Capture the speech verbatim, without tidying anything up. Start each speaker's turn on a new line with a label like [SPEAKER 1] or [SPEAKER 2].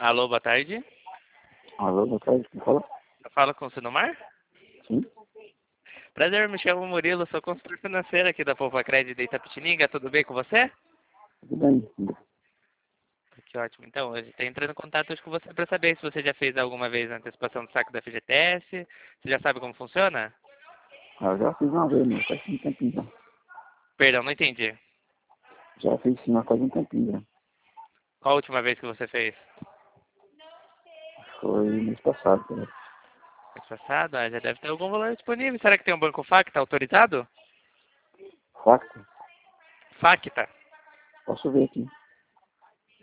[SPEAKER 1] Alô, boa tarde.
[SPEAKER 2] Alô, boa tarde, quem fala?
[SPEAKER 1] Eu falo com o Sinomar?
[SPEAKER 2] Sim,
[SPEAKER 1] Prazer, me chamo Murilo, sou consultor financeiro aqui da Poupa Crédito de Itapetininga, tudo bem com você?
[SPEAKER 2] tudo bem.
[SPEAKER 1] Que ótimo. Então, eu estou entrando em contato hoje com você para saber se você já fez alguma vez a antecipação do saque da F G T S, você já sabe como funciona?
[SPEAKER 2] Ah, eu já fiz uma vez, mas faz um tempinho já.
[SPEAKER 1] Perdão, não entendi.
[SPEAKER 2] Já fiz sim, mas faz um tempinho já.
[SPEAKER 1] Qual a última vez que você fez?
[SPEAKER 2] Foi mês passado, cara.
[SPEAKER 1] Mês passado? Ah, já deve ter algum valor disponível. Será que tem um banco Facta autorizado?
[SPEAKER 2] Facto?
[SPEAKER 1] Facta?
[SPEAKER 2] Posso ver aqui.